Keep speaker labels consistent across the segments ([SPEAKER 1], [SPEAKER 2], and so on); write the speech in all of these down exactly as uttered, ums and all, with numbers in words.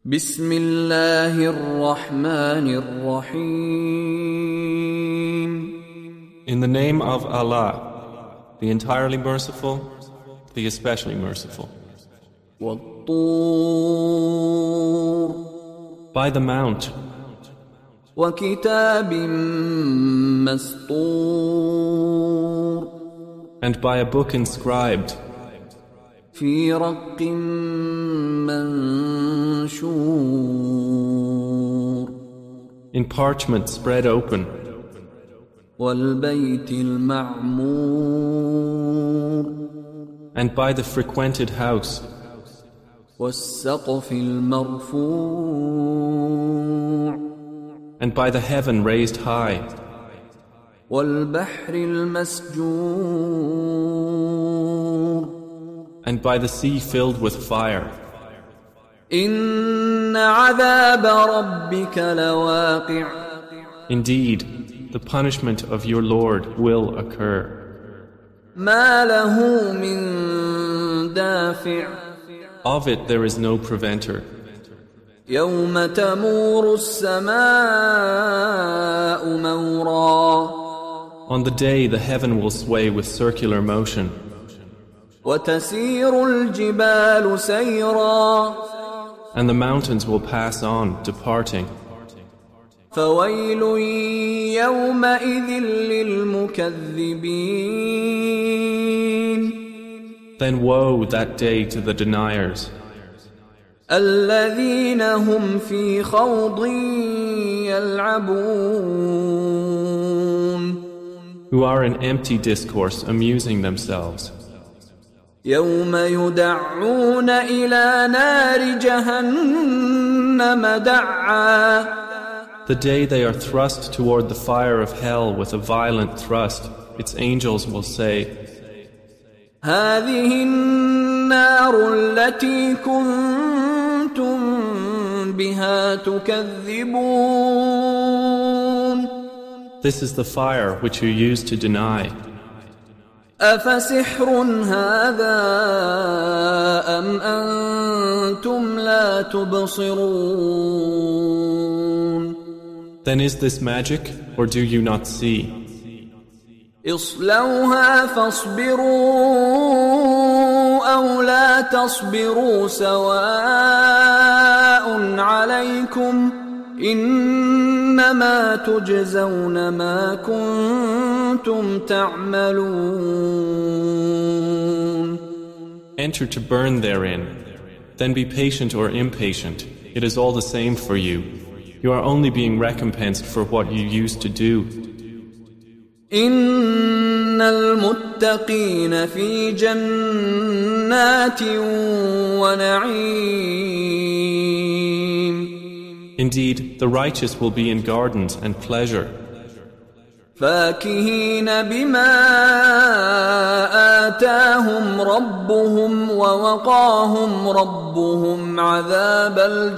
[SPEAKER 1] بسم الله الرحمن الرحيم.
[SPEAKER 2] In the name of Allah, the entirely merciful, the especially merciful.
[SPEAKER 1] والطور
[SPEAKER 2] By the mount,
[SPEAKER 1] وكتاب مسطور
[SPEAKER 2] and by a book inscribed,
[SPEAKER 1] في رق منشور
[SPEAKER 2] in parchment spread open,
[SPEAKER 1] والبيت المعمور
[SPEAKER 2] and by the frequented house,
[SPEAKER 1] والسقف المرفوع
[SPEAKER 2] and by the heaven raised high,
[SPEAKER 1] والبحر المسجور
[SPEAKER 2] and by the sea filled with fire.
[SPEAKER 1] إن عذاب ربك لواقع.
[SPEAKER 2] Indeed, the punishment of your Lord will occur.
[SPEAKER 1] ما له من دافع.
[SPEAKER 2] Of it there is no preventer.
[SPEAKER 1] يوم تمور السماء مورا.
[SPEAKER 2] On the day the heaven will sway with circular motion,
[SPEAKER 1] وتسير الجبال سيرا.
[SPEAKER 2] and the mountains will pass on, departing.
[SPEAKER 1] فويل يومئذ للمكذبين.
[SPEAKER 2] Then woe that day to the deniers,
[SPEAKER 1] الذين هم في خوض يلعبون.
[SPEAKER 2] who are in empty discourse amusing themselves.
[SPEAKER 1] يوم يدعون إلى نار جهنم دعا.
[SPEAKER 2] The day they are thrust toward the fire of hell with a violent thrust, its angels will say,
[SPEAKER 1] هذه النار التي كنتم بها تكذبون.
[SPEAKER 2] This is the fire which you used to deny.
[SPEAKER 1] أفسحر هذا أم أنتم لا تبصرون.
[SPEAKER 2] Then is this magic, or do you not see?
[SPEAKER 1] اصلوها فاصبروا أو لا تصبروا سواء عليكم إنما تجزون ما كنتم تعملون.
[SPEAKER 2] Enter to burn therein, then be patient or impatient. It is all the same for you. You are only being recompensed for what you used to do.
[SPEAKER 1] إن المتقين في جنات ونعيم.
[SPEAKER 2] Indeed, the righteous will be in gardens and pleasure,
[SPEAKER 1] فاكهين بما آتاهم ربهم ووقاهم ربهم عذاب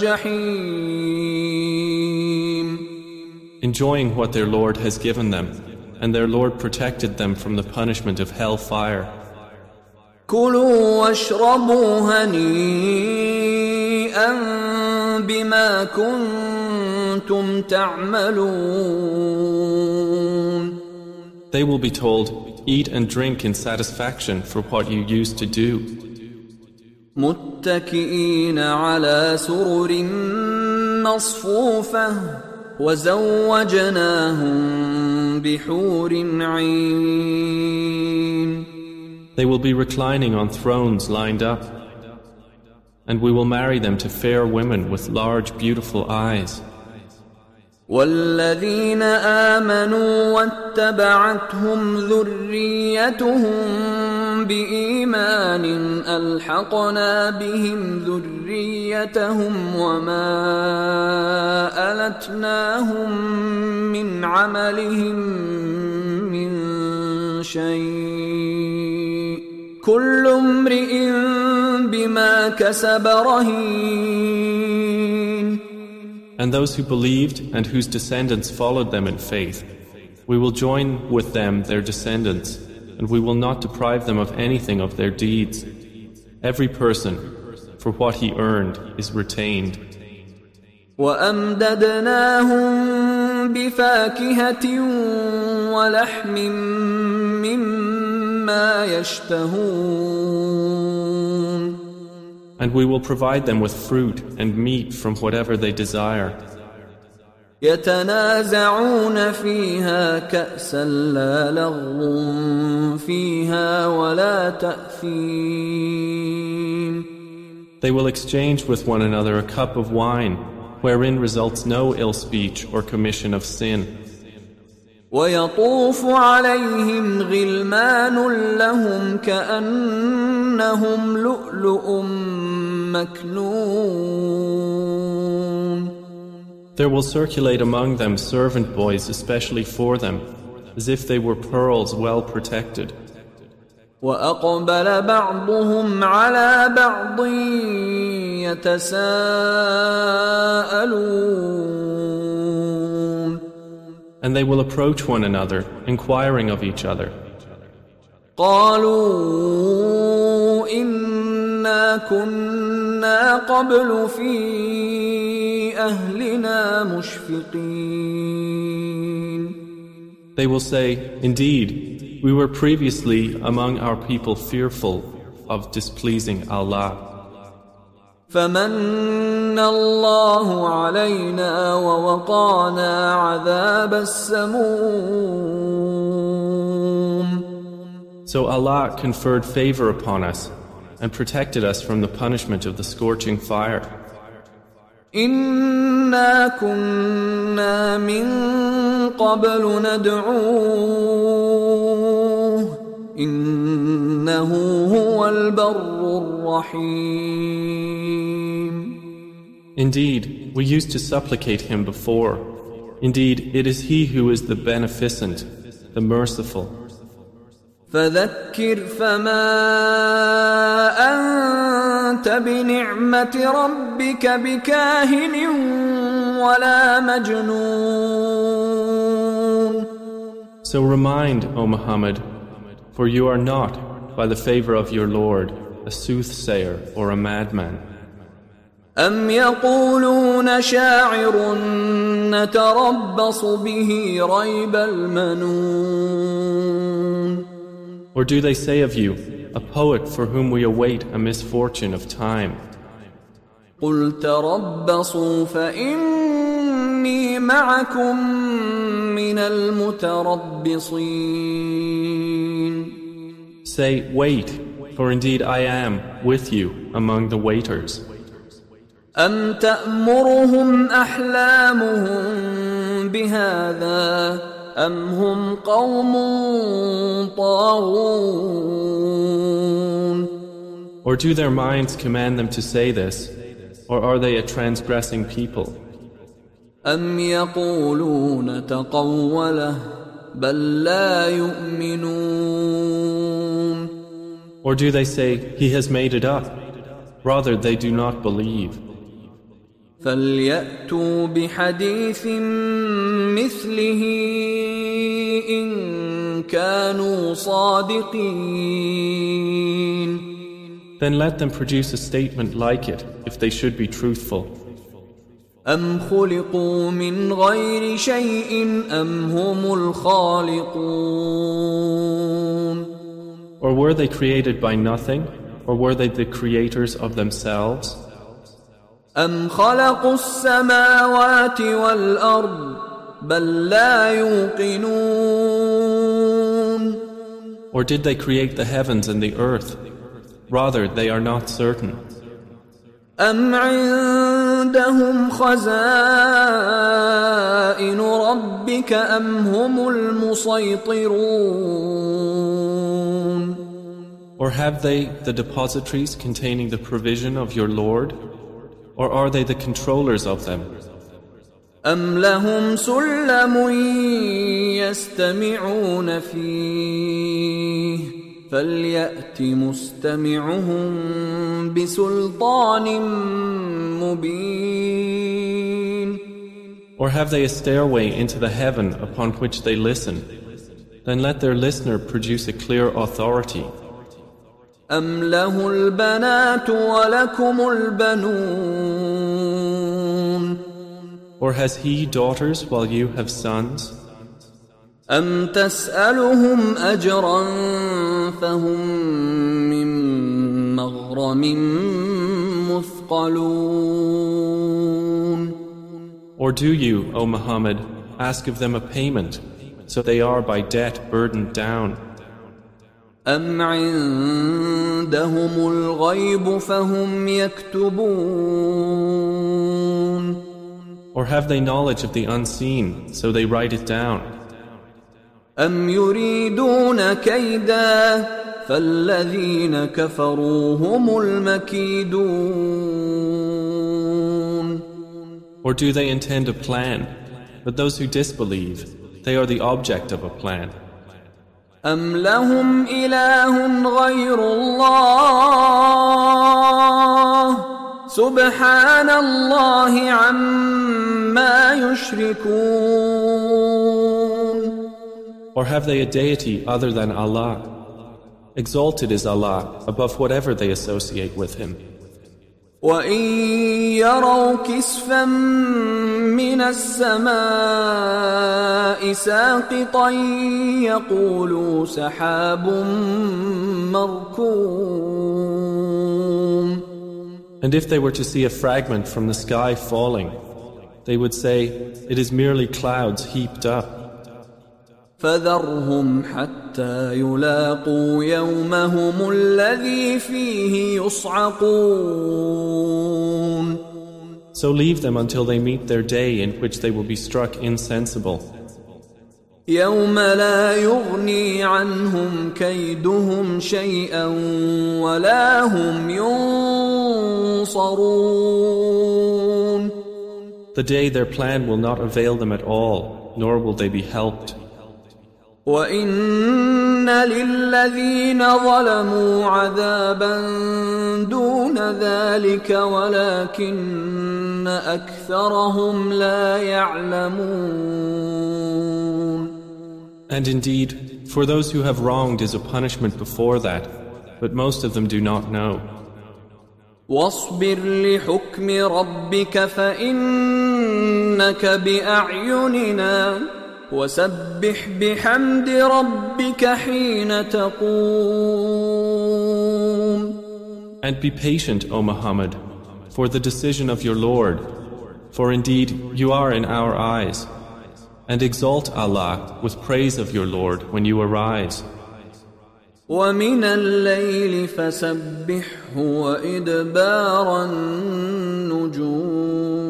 [SPEAKER 1] الجحيم.
[SPEAKER 2] enjoying what their Lord has given them, and their Lord protected them from the punishment of hell fire.
[SPEAKER 1] كلوا واشربوا هنيئا بما كنتم تعملون.
[SPEAKER 2] They will be told, eat and drink in satisfaction for what you used to do.
[SPEAKER 1] متكئين على سرر مصفوفة وزوجناهم بحور عين.
[SPEAKER 2] They will be reclining on thrones lined up, and we will marry them to fair women with large, beautiful eyes.
[SPEAKER 1] والذين آمنوا واتبعتهم ذريتهم بإيمان ألحقنا بهم ذريتهم وما ألتناهم من عملهم من شيء كل امرئ بما كسب رهين.
[SPEAKER 2] And those who believed and whose descendants followed them in faith, we will join with them their descendants, and we will not deprive them of anything of their deeds. Every person, for what he earned, is retained.
[SPEAKER 1] وأمددناهم بفاكهة ولحم مما يشتهون.
[SPEAKER 2] And we will provide them with fruit and meat from whatever they desire.
[SPEAKER 1] يتنازعون فيها كأسا لا لغو فيها ولا تأثيم.
[SPEAKER 2] They will exchange with one another a cup of wine, wherein results no ill speech or commission of sin.
[SPEAKER 1] ويطوف عليهم غلمان لهم كأنهم لؤلؤ مكنون.
[SPEAKER 2] There will circulate among them servant boys especially for them, as if they were pearls well protected.
[SPEAKER 1] وأقبل بعضهم على بعض يتساءلون.
[SPEAKER 2] And they will approach one another, inquiring of each other.
[SPEAKER 1] قالوا إنا كنا قبل في أهلنا مشفقين.
[SPEAKER 2] They will say, indeed, we were previously among our people fearful of displeasing Allah.
[SPEAKER 1] فمن الله علينا ووقانا عذاب السموم.
[SPEAKER 2] So Allah conferred favor upon us and protected us from the punishment of the scorching fire.
[SPEAKER 1] إنا كنا من قبل ندعوه إنه هو البر الرحيم.
[SPEAKER 2] Indeed, we used to supplicate him before. Indeed, it is he who is the beneficent, the merciful.
[SPEAKER 1] فذكر فما أنت بنعمة ربك بكاهن ولا مجنون.
[SPEAKER 2] So remind, O Muhammad, for you are not, by the favor of your Lord, a soothsayer or a madman.
[SPEAKER 1] أم يقولون شاعر نتربص به ريب المنون.
[SPEAKER 2] Or do they say of you, a poet for whom we await a misfortune of time?
[SPEAKER 1] قل تربصوا فإني معكم من المتربصين.
[SPEAKER 2] Say, wait, for indeed I am with you among the waiters.
[SPEAKER 1] أم تأمرهم أحلامهم بهذا أم هم قوم طاغون.
[SPEAKER 2] Or do their minds command them to say this, or are they a transgressing people?
[SPEAKER 1] أم يقولون تقوله بل لا يؤمنون.
[SPEAKER 2] Or do they say, he has made it up? Rather, they do not believe.
[SPEAKER 1] فليأتوا بحديث مثله إن كانوا صادقين.
[SPEAKER 2] Then let them produce a statement like it, if they should be truthful.
[SPEAKER 1] أم خلقوا من غير شيء أم هم الخالقون.
[SPEAKER 2] Or were they created by nothing, or were they the creators of themselves?
[SPEAKER 1] أم خلقوا السماوات والأرض بل لا يوقنون.
[SPEAKER 2] Or did they create the heavens and the earth? Rather, they are not certain.
[SPEAKER 1] أم عندهم خزائن ربك أم هم المسيطرون.
[SPEAKER 2] Or have they the depositories containing the provision of your Lord? Or are they the controllers of them?
[SPEAKER 1] أم لهم سلم يستمعون فيه فليأت مستمعهم بسلطان مبين.
[SPEAKER 2] Or have they a stairway into the heaven upon which they listen? Then let their listener produce a clear authority.
[SPEAKER 1] أم له البنات ولكم البنون
[SPEAKER 2] Or has he daughters while you have sons?
[SPEAKER 1] أم تسألهم أجرا فهم من مغرم مثقلون.
[SPEAKER 2] Or do you, O Muhammad, ask of them a payment, so they are by debt burdened down?
[SPEAKER 1] أم عندهم الغيب فهم يكتبون.
[SPEAKER 2] Or have they knowledge of the unseen, so they write it down?
[SPEAKER 1] أم يريدون كيدا فالذين كفروا هم المكيدون.
[SPEAKER 2] Or do they intend a plan? But those who disbelieve, they are the object of a plan.
[SPEAKER 1] أم لهم إله غير الله سبحان الله عما يشركون.
[SPEAKER 2] Or have they a deity other than Allah? Exalted is Allah above whatever they associate with Him.
[SPEAKER 1] وَإِن يَرَوْا كِسْفًا مِّنَ السَّمَاءِ سَاقِطًا يَقُولُوا سَحَابٌ مَّرْكُومٌ.
[SPEAKER 2] And if they were to see a fragment from the sky falling, they would say, it is merely clouds heaped up.
[SPEAKER 1] فذرهم حتى يلاقوا يومهم الذي فيه يصعقون.
[SPEAKER 2] So leave them until they meet their day in which they will be struck insensible.
[SPEAKER 1] يوم لا يغني عنهم كيدهم شيئا ولا هم ينصرون.
[SPEAKER 2] The day their plan will not avail them at all, nor will they be helped.
[SPEAKER 1] وَإِنَّ لِلَّذِينَ ظَلَمُوا عَذَابًا دُونَ ذَلِكَ وَلَكِنَّ أَكْثَرَهُمْ لَا يَعْلَمُونَ.
[SPEAKER 2] And indeed, for those who have wronged is a punishment before that, but most of them do not know.
[SPEAKER 1] وَاصْبِرْ لِحُكْمِ رَبِّكَ فَإِنَّكَ بِأَعْيُنِنَا وَسَبِّحْ بِحَمْدِ رَبِّكَ حِينَ تَقُومُ.
[SPEAKER 2] And be patient, O Muhammad, for the decision of your Lord, for indeed you are in our eyes. And exalt Allah with praise of your Lord when you arise.
[SPEAKER 1] وَمِنَ اللَّيْلِ فَسَبِّحْهُ وَإِدْبَارَ النُّجُومِ.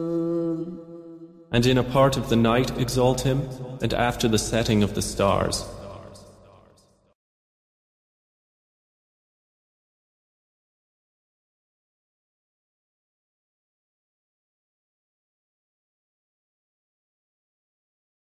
[SPEAKER 2] And in a part of the night exalt him, and after the setting of the stars.